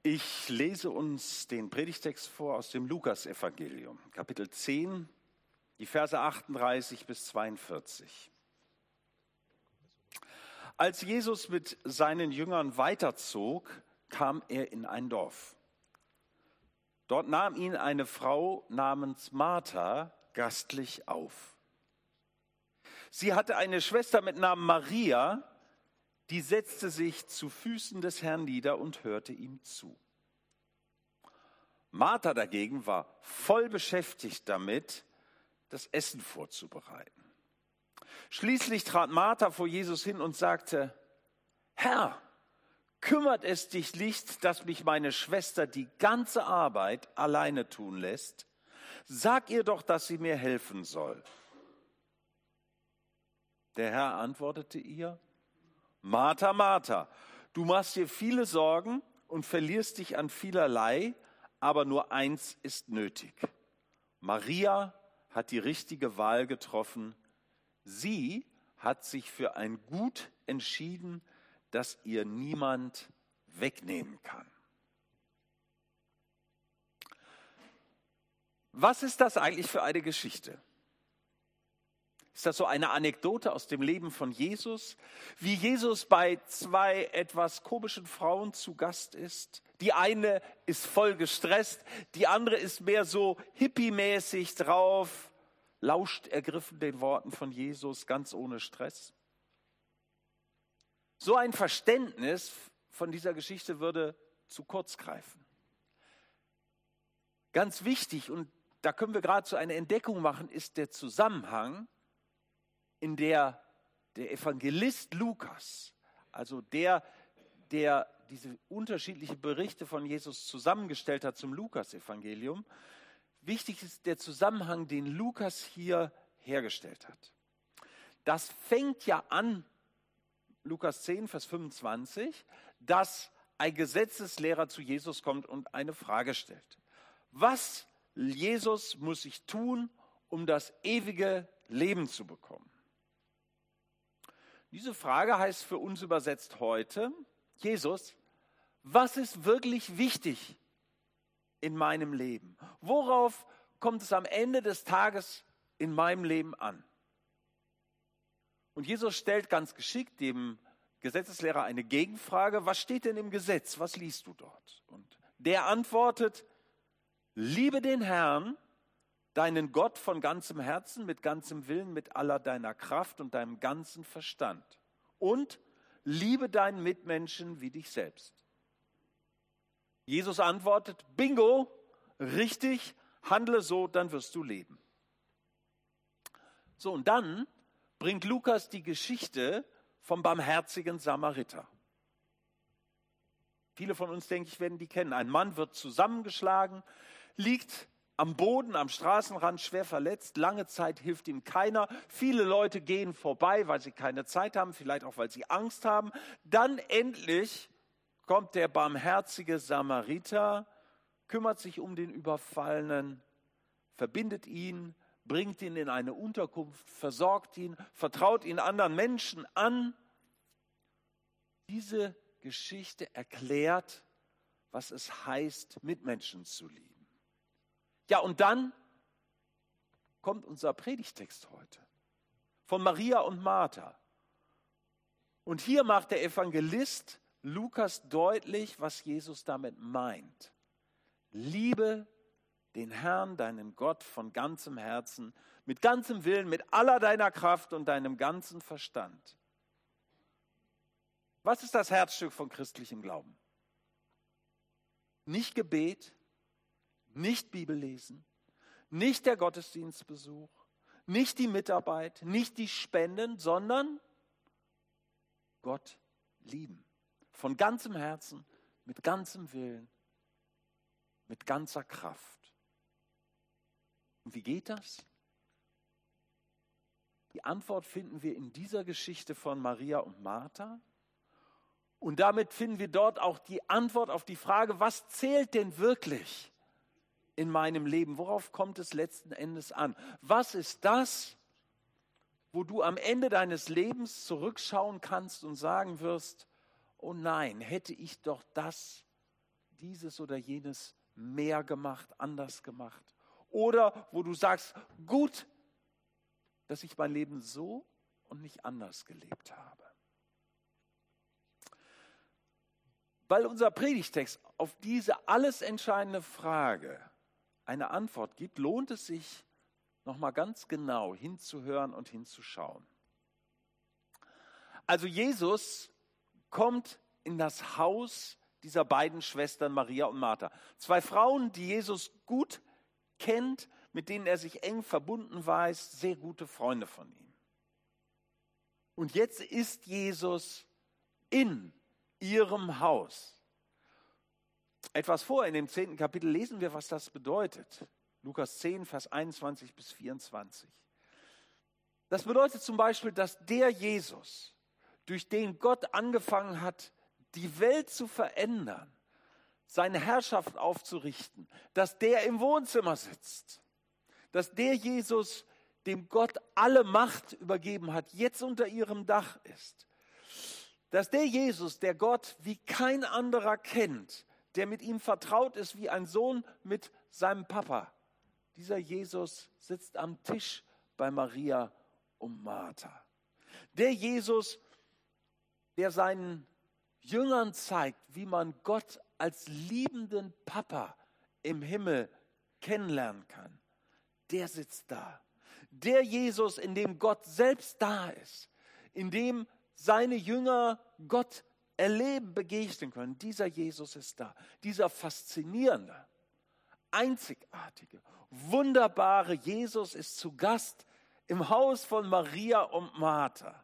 Ich lese uns den Predigtext vor aus dem Lukasevangelium, Kapitel 10, die Verse 38 bis 42. Als Jesus mit seinen Jüngern weiterzog, kam er in ein Dorf. Dort nahm ihn eine Frau namens Martha gastlich auf. Sie hatte eine Schwester mit Namen Maria, die setzte sich zu Füßen des Herrn nieder und hörte ihm zu. Martha dagegen war voll beschäftigt damit, das Essen vorzubereiten. Schließlich trat Martha vor Jesus hin und sagte: Herr, kümmert es dich nicht, dass mich meine Schwester die ganze Arbeit alleine tun lässt? Sag ihr doch, dass sie mir helfen soll. Der Herr antwortete ihr: Martha, Martha, du machst dir viele Sorgen und verlierst dich an vielerlei, aber nur eins ist nötig. Maria hat die richtige Wahl getroffen. Sie hat sich für ein Gut entschieden, das ihr niemand wegnehmen kann. Was ist das eigentlich für eine Geschichte? Ist das so eine Anekdote aus dem Leben von Jesus, wie Jesus bei zwei etwas komischen Frauen zu Gast ist? Die eine ist voll gestresst, die andere ist mehr so hippiemäßig drauf, lauscht ergriffen den Worten von Jesus, ganz ohne Stress. So ein Verständnis von dieser Geschichte würde zu kurz greifen. Ganz wichtig, und da können wir gerade so eine Entdeckung machen, ist der Zusammenhang, in der Evangelist Lukas, also der diese unterschiedlichen Berichte von Jesus zusammengestellt hat zum Lukas-Evangelium, wichtig ist der Zusammenhang, den Lukas hier hergestellt hat. Das fängt ja an, Lukas 10, Vers 25, dass ein Gesetzeslehrer zu Jesus kommt und eine Frage stellt. Was, Jesus, muss ich tun, um das ewige Leben zu bekommen? Diese Frage heißt für uns übersetzt heute: Jesus, was ist wirklich wichtig in meinem Leben? Worauf kommt es am Ende des Tages in meinem Leben an? Und Jesus stellt ganz geschickt dem Gesetzeslehrer eine Gegenfrage: Was steht denn im Gesetz? Was liest du dort? Und der antwortet: Liebe den Herrn, deinen Gott von ganzem Herzen, mit ganzem Willen, mit aller deiner Kraft und deinem ganzen Verstand. Und liebe deinen Mitmenschen wie dich selbst. Jesus antwortet: Bingo, richtig, handle so, dann wirst du leben. So, und dann bringt Lukas die Geschichte vom barmherzigen Samariter. Viele von uns, denke ich, werden die kennen. Ein Mann wird zusammengeschlagen, liegt am Boden, am Straßenrand, schwer verletzt. Lange Zeit hilft ihm keiner. Viele Leute gehen vorbei, weil sie keine Zeit haben, vielleicht auch, weil sie Angst haben. Dann endlich kommt der barmherzige Samariter, kümmert sich um den Überfallenen, verbindet ihn, bringt ihn in eine Unterkunft, versorgt ihn, vertraut ihn anderen Menschen an. Diese Geschichte erklärt, was es heißt, Mitmenschen zu lieben. Ja, und dann kommt unser Predigtext heute von Maria und Martha. Und hier macht der Evangelist Lukas deutlich, was Jesus damit meint. Liebe den Herrn, deinen Gott, von ganzem Herzen, mit ganzem Willen, mit aller deiner Kraft und deinem ganzen Verstand. Was ist das Herzstück von christlichem Glauben? Nicht Gebet, nicht Bibellesen, nicht der Gottesdienstbesuch, nicht die Mitarbeit, nicht die Spenden, sondern Gott lieben. Von ganzem Herzen, mit ganzem Willen, mit ganzer Kraft. Und wie geht das? Die Antwort finden wir in dieser Geschichte von Maria und Martha. Und damit finden wir dort auch die Antwort auf die Frage: Was zählt denn wirklich in meinem Leben? Worauf kommt es letzten Endes an? Was ist das, wo du am Ende deines Lebens zurückschauen kannst und sagen wirst: Oh nein, hätte ich doch das dieses oder jenes mehr gemacht, anders gemacht. Oder wo du sagst, gut, dass ich mein Leben so und nicht anders gelebt habe. Weil unser Predigtext auf diese alles entscheidende Frage eine Antwort gibt, lohnt es sich, nochmal ganz genau hinzuhören und hinzuschauen. Also Jesus kommt in das Haus dieser beiden Schwestern Maria und Martha. 2 Frauen, die Jesus gut kennt, mit denen er sich eng verbunden weiß, sehr gute Freunde von ihm. Und jetzt ist Jesus in ihrem Haus. Etwas vor in dem 10. Kapitel lesen wir, was das bedeutet. Lukas 10, Vers 21 bis 24. Das bedeutet zum Beispiel, dass der Jesus, durch den Gott angefangen hat, die Welt zu verändern, seine Herrschaft aufzurichten, dass der im Wohnzimmer sitzt, dass der Jesus, dem Gott alle Macht übergeben hat, jetzt unter ihrem Dach ist, dass der Jesus, der Gott wie kein anderer kennt, der mit ihm vertraut ist wie ein Sohn mit seinem Papa, dieser Jesus sitzt am Tisch bei Maria und Martha. Der Jesus, der seinen Jüngern zeigt, wie man Gott als liebenden Papa im Himmel kennenlernen kann, der sitzt da. Der Jesus, in dem Gott selbst da ist, in dem seine Jünger Gott erleben, begegnen können, dieser Jesus ist da. Dieser faszinierende, einzigartige, wunderbare Jesus ist zu Gast im Haus von Maria und Martha,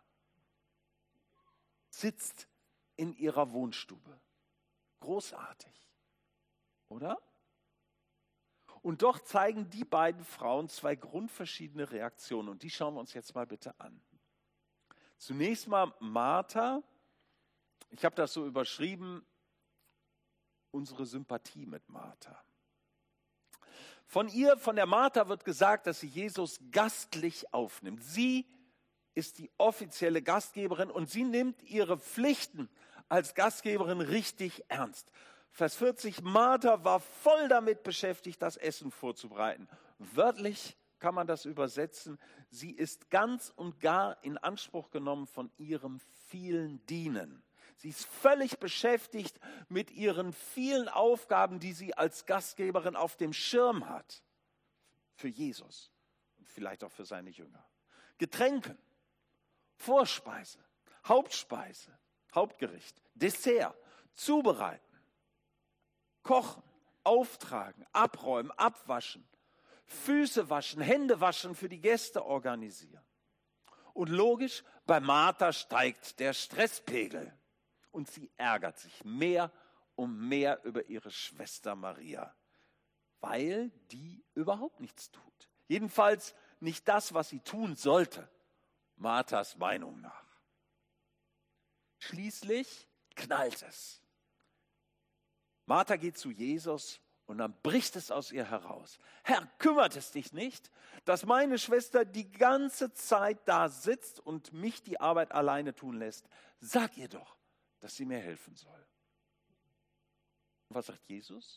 sitzt in ihrer Wohnstube. Großartig, oder? Und doch zeigen die beiden Frauen 2 grundverschiedene Reaktionen und die schauen wir uns jetzt mal bitte an. Zunächst mal Martha, ich habe das so überschrieben, unsere Sympathie mit Martha. Von der Martha wird gesagt, dass sie Jesus gastlich aufnimmt. Sie ist die offizielle Gastgeberin und sie nimmt ihre Pflichten als Gastgeberin richtig ernst. Vers 40, Martha war voll damit beschäftigt, das Essen vorzubereiten. Wörtlich kann man das übersetzen, sie ist ganz und gar in Anspruch genommen von ihrem vielen Dienen. Sie ist völlig beschäftigt mit ihren vielen Aufgaben, die sie als Gastgeberin auf dem Schirm hat. Für Jesus und vielleicht auch für seine Jünger. Getränke, Vorspeise, Hauptspeise, Hauptgericht, Dessert, zubereiten, kochen, auftragen, abräumen, abwaschen, Füße waschen, Hände waschen, für die Gäste organisieren. Und logisch, bei Martha steigt der Stresspegel. Und sie ärgert sich mehr und mehr über ihre Schwester Maria, weil die überhaupt nichts tut. Jedenfalls nicht das, was sie tun sollte, Marthas Meinung nach. Schließlich knallt es. Martha geht zu Jesus und dann bricht es aus ihr heraus. Herr, kümmert es dich nicht, dass meine Schwester die ganze Zeit da sitzt und mich die Arbeit alleine tun lässt? Sag ihr doch, dass sie mir helfen soll. Und was sagt Jesus?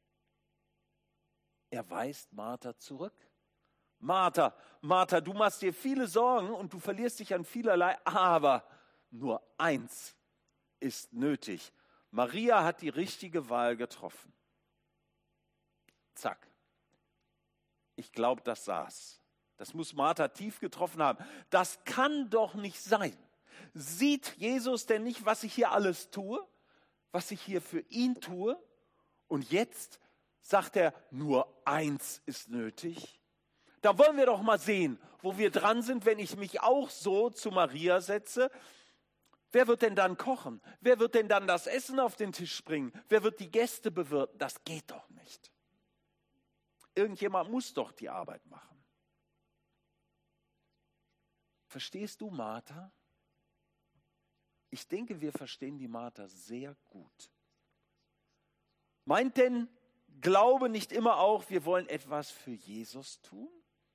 Er weist Martha zurück. Martha, Martha, du machst dir viele Sorgen und du verlierst dich an vielerlei, aber nur eins ist nötig. Maria hat die richtige Wahl getroffen. Zack. Ich glaube, das saß. Das muss Martha tief getroffen haben. Das kann doch nicht sein. Sieht Jesus denn nicht, was ich hier alles tue? Was ich hier für ihn tue? Und jetzt sagt er, nur eins ist nötig. Da wollen wir doch mal sehen, wo wir dran sind, wenn ich mich auch so zu Maria setze. Wer wird denn dann kochen? Wer wird denn dann das Essen auf den Tisch bringen? Wer wird die Gäste bewirten? Das geht doch nicht. Irgendjemand muss doch die Arbeit machen. Verstehst du Martha? Ich denke, wir verstehen die Martha sehr gut. Meint denn Glaube nicht immer auch, wir wollen etwas für Jesus tun?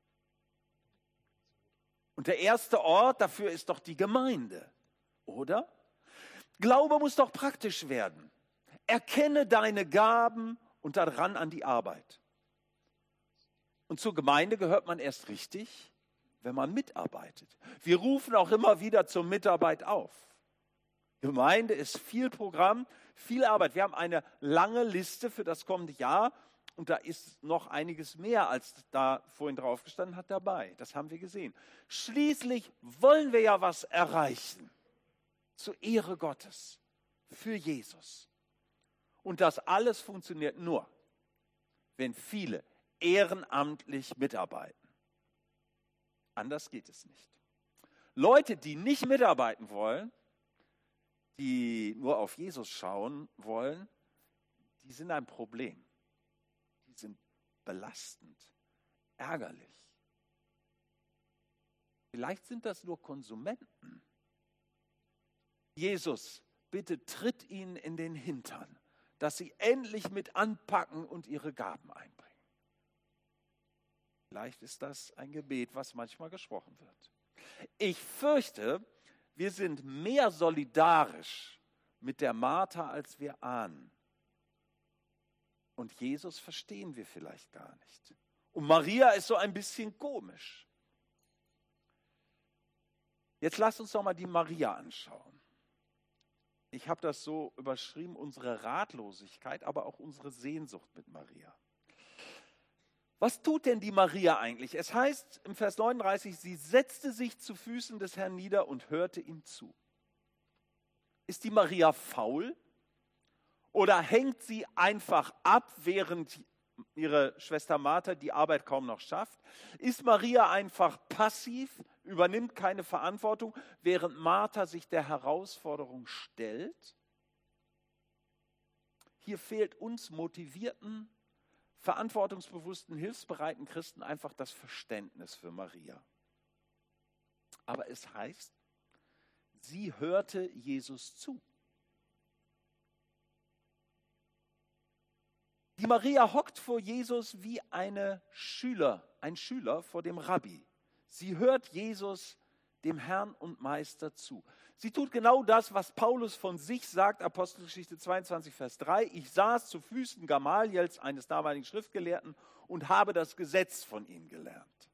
Und der erste Ort dafür ist doch die Gemeinde, oder? Glaube muss doch praktisch werden. Erkenne deine Gaben und daran an die Arbeit. Und zur Gemeinde gehört man erst richtig, wenn man mitarbeitet. Wir rufen auch immer wieder zur Mitarbeit auf. Gemeinde ist viel Programm, viel Arbeit. Wir haben eine lange Liste für das kommende Jahr und da ist noch einiges mehr, als da vorhin drauf gestanden hat, dabei. Das haben wir gesehen. Schließlich wollen wir ja was erreichen. Zur Ehre Gottes. Für Jesus. Und das alles funktioniert nur, wenn viele ehrenamtlich mitarbeiten. Anders geht es nicht. Leute, die nicht mitarbeiten wollen, die nur auf Jesus schauen wollen, die sind ein Problem. Die sind belastend, ärgerlich. Vielleicht sind das nur Konsumenten. Jesus, bitte tritt ihnen in den Hintern, dass sie endlich mit anpacken und ihre Gaben einbringen. Vielleicht ist das ein Gebet, was manchmal gesprochen wird. Ich fürchte, wir sind mehr solidarisch mit der Martha, als wir ahnen. Und Jesus verstehen wir vielleicht gar nicht. Und Maria ist so ein bisschen komisch. Jetzt lasst uns doch mal die Maria anschauen. Ich habe das so überschrieben, unsere Ratlosigkeit, aber auch unsere Sehnsucht mit Maria. Was tut denn die Maria eigentlich? Es heißt im Vers 39, sie setzte sich zu Füßen des Herrn nieder und hörte ihm zu. Ist die Maria faul? Oder hängt sie einfach ab, während ihre Schwester Martha die Arbeit kaum noch schafft? Ist Maria einfach passiv, übernimmt keine Verantwortung, während Martha sich der Herausforderung stellt? Hier fehlt uns motivierten, verantwortungsbewussten, hilfsbereiten Christen einfach das Verständnis für Maria. Aber es heißt, sie hörte Jesus zu. Die Maria hockt vor Jesus wie ein Schüler vor dem Rabbi. Sie hört Jesus, dem Herrn und Meister, zu. Sie tut genau das, was Paulus von sich sagt, Apostelgeschichte 22, Vers 3. Ich saß zu Füßen Gamaliels, eines damaligen Schriftgelehrten, und habe das Gesetz von ihm gelernt.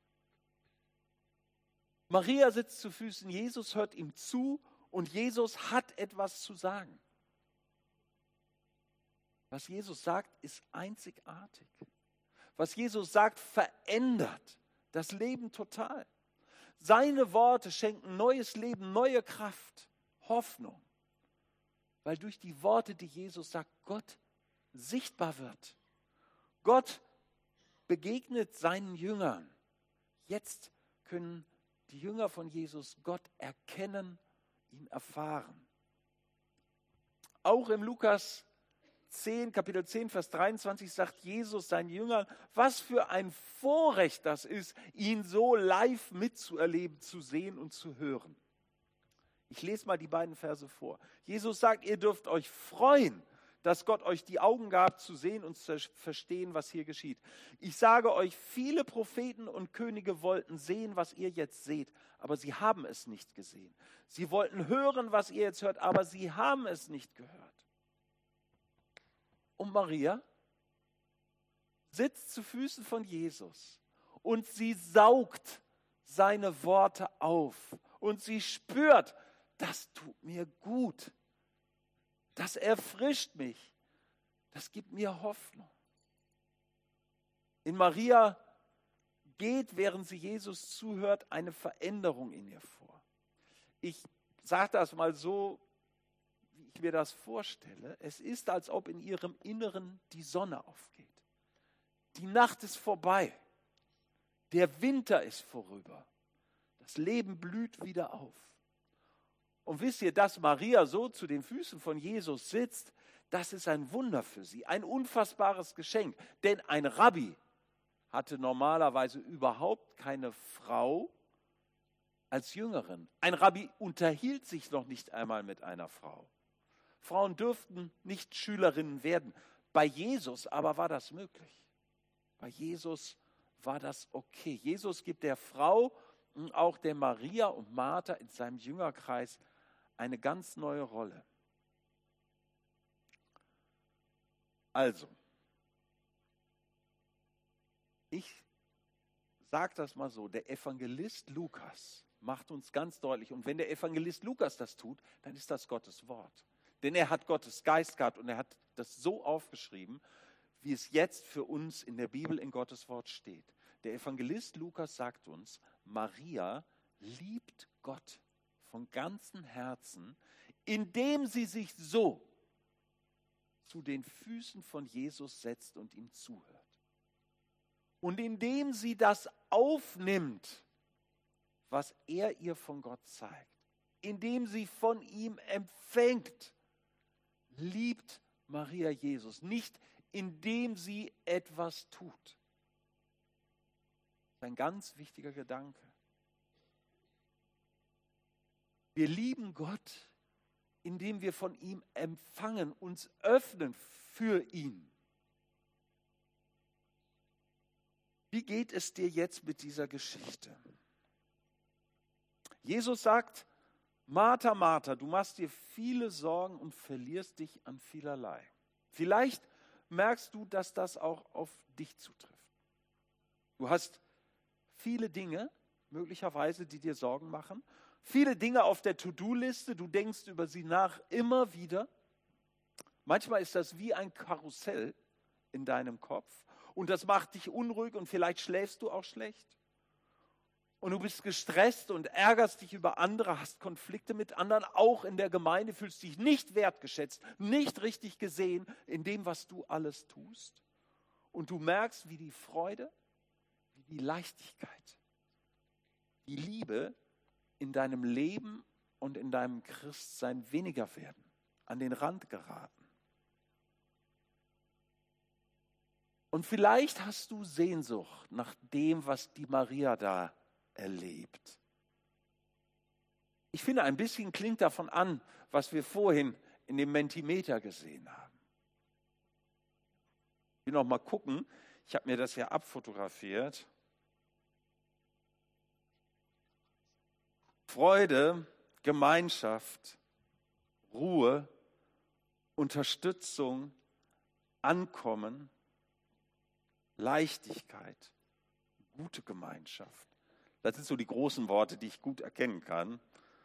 Maria sitzt zu Füßen Jesus, hört ihm zu und Jesus hat etwas zu sagen. Was Jesus sagt, ist einzigartig. Was Jesus sagt, verändert das Leben total. Seine Worte schenken neues Leben, neue Kraft, Hoffnung. Weil durch die Worte, die Jesus sagt, Gott sichtbar wird. Gott begegnet seinen Jüngern. Jetzt können die Jünger von Jesus Gott erkennen, ihn erfahren. Auch im Lukas 10, Kapitel 10, Vers 23 sagt Jesus seinen Jüngern, was für ein Vorrecht das ist, ihn so live mitzuerleben, zu sehen und zu hören. Ich lese mal die beiden Verse vor. Jesus sagt, ihr dürft euch freuen, dass Gott euch die Augen gab, zu sehen und zu verstehen, was hier geschieht. Ich sage euch, viele Propheten und Könige wollten sehen, was ihr jetzt seht, aber sie haben es nicht gesehen. Sie wollten hören, was ihr jetzt hört, aber sie haben es nicht gehört. Und Maria sitzt zu Füßen von Jesus und sie saugt seine Worte auf und sie spürt, das tut mir gut, das erfrischt mich, das gibt mir Hoffnung. In Maria geht, während sie Jesus zuhört, eine Veränderung in ihr vor. Ich sage das mal so, wie ich mir das vorstelle. Es ist, als ob in ihrem Inneren die Sonne aufgeht. Die Nacht ist vorbei. Der Winter ist vorüber. Das Leben blüht wieder auf. Und wisst ihr, dass Maria so zu den Füßen von Jesus sitzt, das ist ein Wunder für sie, ein unfassbares Geschenk. Denn ein Rabbi hatte normalerweise überhaupt keine Frau als Jüngerin. Ein Rabbi unterhielt sich noch nicht einmal mit einer Frau. Frauen dürften nicht Schülerinnen werden. Bei Jesus aber war das möglich. Bei Jesus war das okay. Jesus gibt der Frau und auch der Maria und Martha in seinem Jüngerkreis eine ganz neue Rolle. Also, ich sage das mal so, der Evangelist Lukas macht uns ganz deutlich, und wenn der Evangelist Lukas das tut, dann ist das Gottes Wort. Denn er hat Gottes Geist gehabt und er hat das so aufgeschrieben, wie es jetzt für uns in der Bibel in Gottes Wort steht. Der Evangelist Lukas sagt uns, Maria liebt Gott von ganzem Herzen, indem sie sich so zu den Füßen von Jesus setzt und ihm zuhört. Und indem sie das aufnimmt, was er ihr von Gott zeigt, indem sie von ihm empfängt, liebt Maria Jesus, nicht indem sie etwas tut. Das ist ein ganz wichtiger Gedanke. Wir lieben Gott, indem wir von ihm empfangen, uns öffnen für ihn. Wie geht es dir jetzt mit dieser Geschichte? Jesus sagt, Martha, Martha, du machst dir viele Sorgen und verlierst dich an vielerlei. Vielleicht merkst du, dass das auch auf dich zutrifft. Du hast viele Dinge, möglicherweise, die dir Sorgen machen. Viele Dinge auf der To-Do-Liste, du denkst über sie nach immer wieder. Manchmal ist das wie ein Karussell in deinem Kopf und das macht dich unruhig und vielleicht schläfst du auch schlecht. Und du bist gestresst und ärgerst dich über andere, hast Konflikte mit anderen, auch in der Gemeinde, fühlst dich nicht wertgeschätzt, nicht richtig gesehen in dem, was du alles tust. Und du merkst, wie die Freude, wie die Leichtigkeit, die Liebe in deinem Leben und in deinem Christsein weniger werden, an den Rand geraten. Und vielleicht hast du Sehnsucht nach dem, was die Maria da erlebt. Ich finde, ein bisschen klingt davon an, was wir vorhin in dem Mentimeter gesehen haben. Ich will noch mal gucken, ich habe mir das ja abfotografiert. Freude, Gemeinschaft, Ruhe, Unterstützung, Ankommen, Leichtigkeit, gute Gemeinschaft. Das sind so die großen Worte, die ich gut erkennen kann.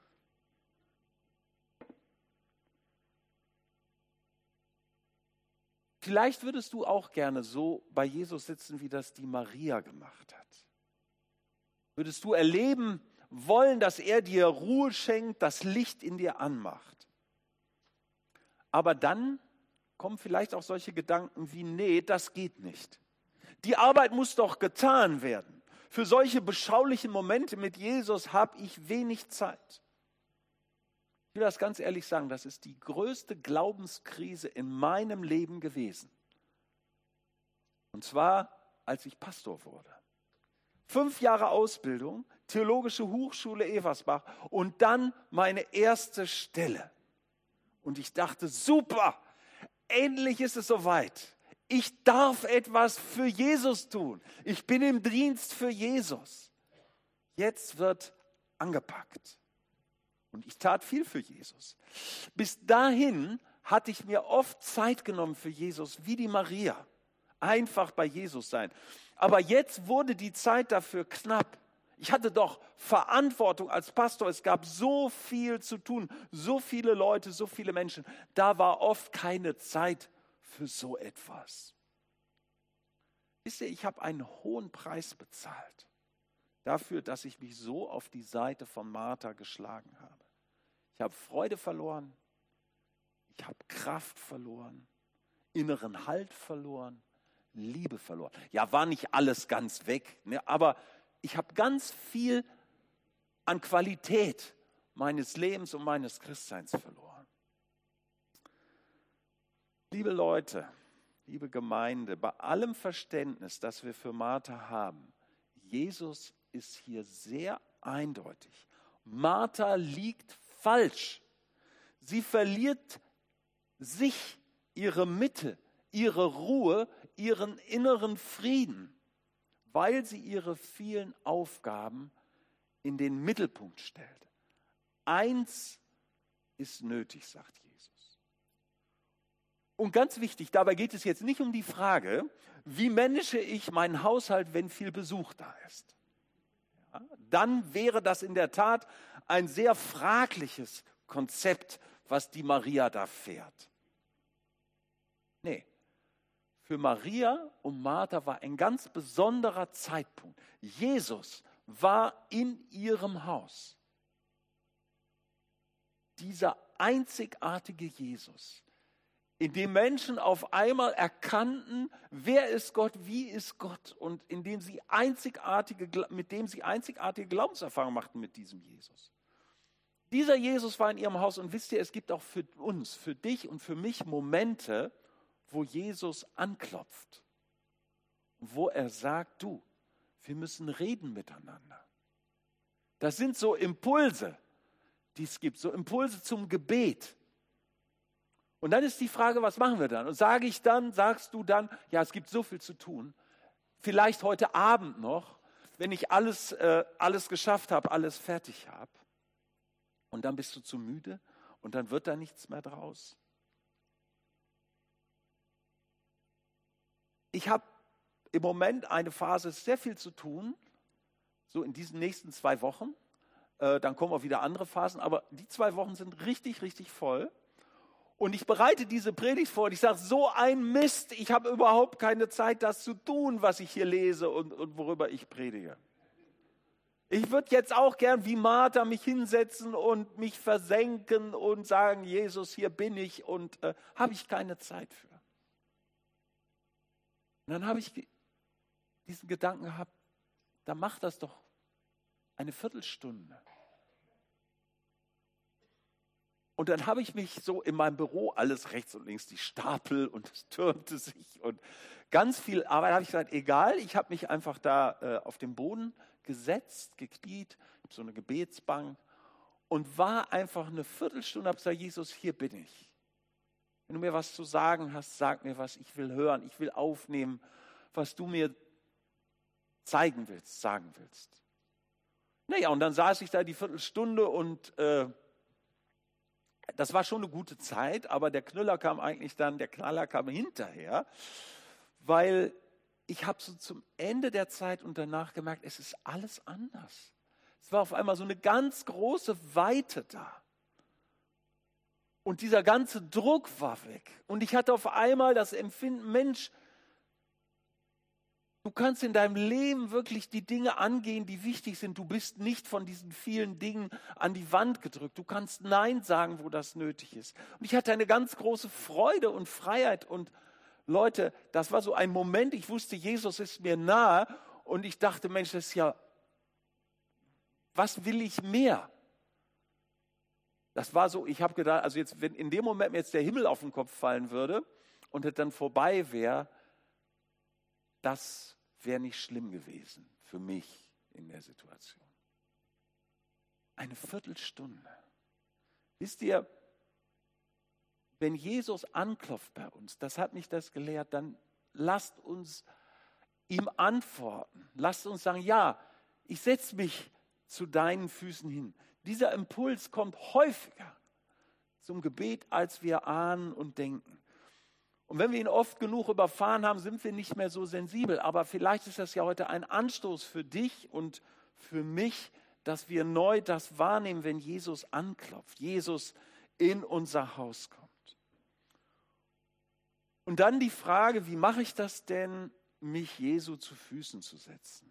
Vielleicht würdest du auch gerne so bei Jesus sitzen, wie das die Maria gemacht hat. Würdest du erleben wollen, dass er dir Ruhe schenkt, das Licht in dir anmacht. Aber dann kommen vielleicht auch solche Gedanken wie, nee, das geht nicht. Die Arbeit muss doch getan werden. Für solche beschaulichen Momente mit Jesus habe ich wenig Zeit. Ich will das ganz ehrlich sagen, das ist die größte Glaubenskrise in meinem Leben gewesen. Und zwar, als ich Pastor wurde. 5 Jahre Ausbildung, Theologische Hochschule Eversbach und dann meine erste Stelle. Und ich dachte, super, endlich ist es soweit. Ich darf etwas für Jesus tun. Ich bin im Dienst für Jesus. Jetzt wird angepackt. Und ich tat viel für Jesus. Bis dahin hatte ich mir oft Zeit genommen für Jesus, wie die Maria. Einfach bei Jesus sein. Aber jetzt wurde die Zeit dafür knapp. Ich hatte doch Verantwortung als Pastor. Es gab so viel zu tun, so viele Leute, so viele Menschen. Da war oft keine Zeit für so etwas. Wisst ihr, ich habe einen hohen Preis bezahlt dafür, dass ich mich so auf die Seite von Martha geschlagen habe. Ich habe Freude verloren, ich habe Kraft verloren, inneren Halt verloren, Liebe verloren. Ja, war nicht alles ganz weg, ne, aber ich habe ganz viel an Qualität meines Lebens und meines Christseins verloren. Liebe Leute, liebe Gemeinde, bei allem Verständnis, das wir für Martha haben, Jesus ist hier sehr eindeutig. Martha liegt falsch. Sie verliert sich, ihre Mitte, ihre Ruhe, ihren inneren Frieden, weil sie ihre vielen Aufgaben in den Mittelpunkt stellt. Eins ist nötig, sagt Jesus. Und ganz wichtig, dabei geht es jetzt nicht um die Frage, wie manage ich meinen Haushalt, wenn viel Besuch da ist. Ja, dann wäre das in der Tat ein sehr fragliches Konzept, was die Maria da fährt. Nee, für Maria und Martha war ein ganz besonderer Zeitpunkt. Jesus war in ihrem Haus. Dieser einzigartige Jesus, in dem Menschen auf einmal erkannten, wer ist Gott, wie ist Gott, und in dem sie mit dem sie einzigartige Glaubenserfahrungen machten mit diesem Jesus. Dieser Jesus war in ihrem Haus, und wisst ihr, es gibt auch für uns, für dich und für mich Momente, wo Jesus anklopft, wo er sagt, du, wir müssen reden miteinander. Das sind so Impulse, die es gibt, so Impulse zum Gebet. Und dann ist die Frage, was machen wir dann? Und sagst du dann, ja, es gibt so viel zu tun. Vielleicht heute Abend noch, wenn ich alles geschafft habe, alles fertig habe. Und dann bist du zu müde und dann wird da nichts mehr draus. Ich habe im Moment eine Phase, sehr viel zu tun, so in diesen nächsten 2 Wochen. Dann kommen auch wieder andere Phasen, aber die 2 Wochen sind richtig, richtig voll. Und ich bereite diese Predigt vor und ich sage, so ein Mist, ich habe überhaupt keine Zeit, das zu tun, was ich hier lese und worüber ich predige. Ich würde jetzt auch gern wie Martha mich hinsetzen und mich versenken und sagen, Jesus, hier bin ich, und habe ich keine Zeit für. Und dann habe ich diesen Gedanken gehabt, dann mach das doch eine Viertelstunde. Und dann habe ich mich so in meinem Büro, alles rechts und links, die Stapel, und es türmte sich und ganz viel Arbeit, habe ich gesagt, egal, ich habe mich einfach da auf den Boden gesetzt, gekniet, so eine Gebetsbank, und war einfach eine Viertelstunde, habe gesagt, Jesus, hier bin ich. Wenn du mir was zu sagen hast, sag mir was, ich will hören, ich will aufnehmen, was du mir zeigen willst, sagen willst. Naja, und dann saß ich da die Viertelstunde und das war schon eine gute Zeit, aber der Knaller kam hinterher, weil ich habe so zum Ende der Zeit und danach gemerkt, es ist alles anders. Es war auf einmal so eine ganz große Weite da. Und dieser ganze Druck war weg. Und ich hatte auf einmal das Empfinden, Mensch, du kannst in deinem Leben wirklich die Dinge angehen, die wichtig sind. Du bist nicht von diesen vielen Dingen an die Wand gedrückt. Du kannst Nein sagen, wo das nötig ist. Und ich hatte eine ganz große Freude und Freiheit. Und Leute, das war so ein Moment, ich wusste, Jesus ist mir nahe. Und ich dachte, Mensch, das ist ja, was will ich mehr? Das war so, ich habe gedacht, also jetzt, wenn in dem Moment mir jetzt der Himmel auf den Kopf fallen würde und es dann vorbei wäre, das wäre nicht schlimm gewesen für mich in der Situation. Eine Viertelstunde. Wisst ihr, wenn Jesus anklopft bei uns, das hat mich das gelehrt, dann lasst uns ihm antworten. Lasst uns sagen, ja, ich setze mich zu deinen Füßen hin. Dieser Impuls kommt häufiger zum Gebet, als wir ahnen und denken. Und wenn wir ihn oft genug überfahren haben, sind wir nicht mehr so sensibel. Aber vielleicht ist das ja heute ein Anstoß für dich und für mich, dass wir neu das wahrnehmen, wenn Jesus anklopft, Jesus in unser Haus kommt. Und dann die Frage, wie mache ich das denn, mich Jesu zu Füßen zu setzen?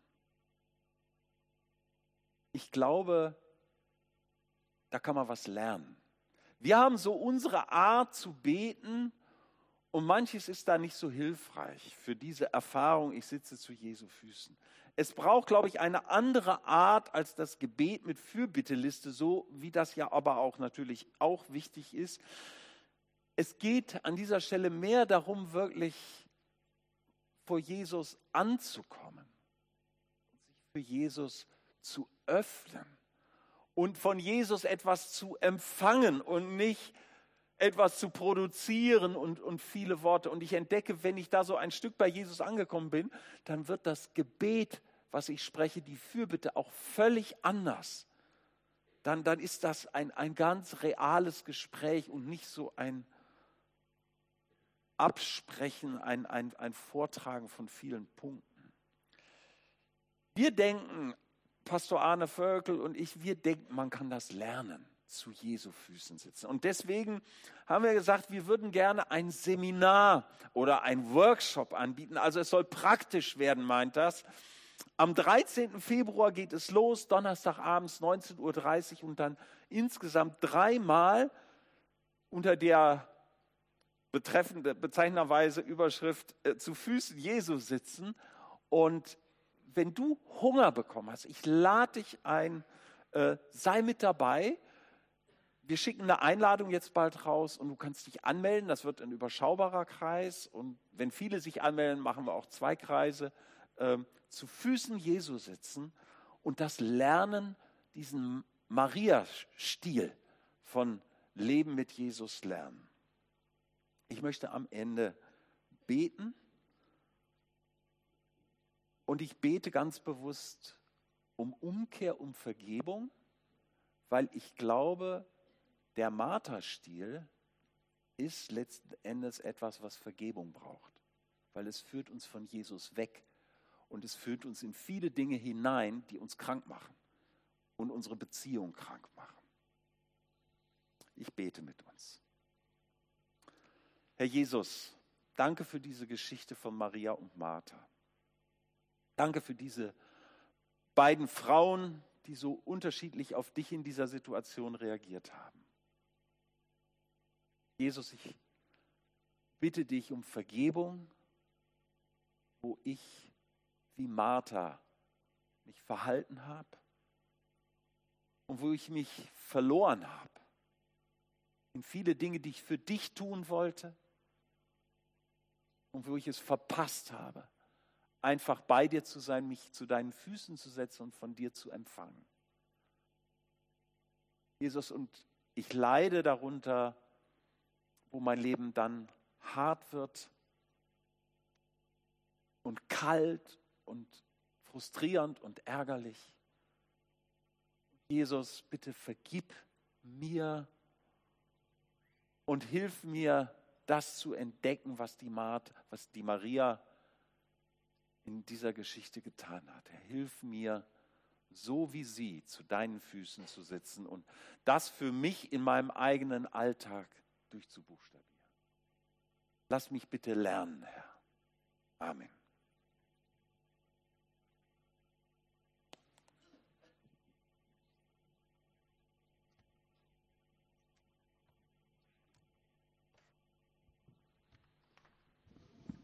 Ich glaube, da kann man was lernen. Wir haben so unsere Art zu beten, und manches ist da nicht so hilfreich für diese Erfahrung, ich sitze zu Jesu Füßen. Es braucht, glaube ich, eine andere Art als das Gebet mit Fürbitteliste, so wie das ja aber auch natürlich auch wichtig ist. Es geht an dieser Stelle mehr darum, wirklich vor Jesus anzukommen, sich für Jesus zu öffnen und von Jesus etwas zu empfangen und nicht etwas zu produzieren und viele Worte. Und ich entdecke, wenn ich da so ein Stück bei Jesus angekommen bin, dann wird das Gebet, was ich spreche, die Fürbitte auch völlig anders. Dann ist das ein ganz reales Gespräch und nicht so ein Absprechen, ein Vortragen von vielen Punkten. Wir denken, Pastor Arne Völkel und ich, wir denken, man kann das lernen, zu Jesu Füßen sitzen. Und deswegen haben wir gesagt, wir würden gerne ein Seminar oder ein Workshop anbieten. Also es soll praktisch werden, meint das. Am 13. Februar geht es los, Donnerstagabends 19:30 Uhr und dann insgesamt 3-mal unter der bezeichnenderweise Überschrift zu Füßen Jesu sitzen. Und wenn du Hunger bekommen hast, ich lade dich ein, sei mit dabei. Wir schicken eine Einladung jetzt bald raus und du kannst dich anmelden. Das wird ein überschaubarer Kreis. Und wenn viele sich anmelden, machen wir auch 2 Kreise. Zu Füßen Jesu sitzen und das Lernen, diesen Maria-Stil von Leben mit Jesus lernen. Ich möchte am Ende beten und ich bete ganz bewusst um Umkehr, um Vergebung, weil ich glaube, der Martha-Stil ist letzten Endes etwas, was Vergebung braucht, weil es führt uns von Jesus weg und es führt uns in viele Dinge hinein, die uns krank machen und unsere Beziehung krank machen. Ich bete mit uns. Herr Jesus, danke für diese Geschichte von Maria und Martha. Danke für diese beiden Frauen, die so unterschiedlich auf dich in dieser Situation reagiert haben. Jesus, ich bitte dich um Vergebung, wo ich wie Martha mich verhalten habe und wo ich mich verloren habe in viele Dinge, die ich für dich tun wollte und wo ich es verpasst habe, einfach bei dir zu sein, mich zu deinen Füßen zu setzen und von dir zu empfangen. Jesus, und ich leide darunter, wo mein Leben dann hart wird und kalt und frustrierend und ärgerlich. Jesus, bitte vergib mir und hilf mir, das zu entdecken, was die Maria in dieser Geschichte getan hat. Herr, hilf mir, so wie sie zu deinen Füßen zu sitzen und das für mich in meinem eigenen Alltag durchzubuchstabieren. Lass mich bitte lernen, Herr. Amen.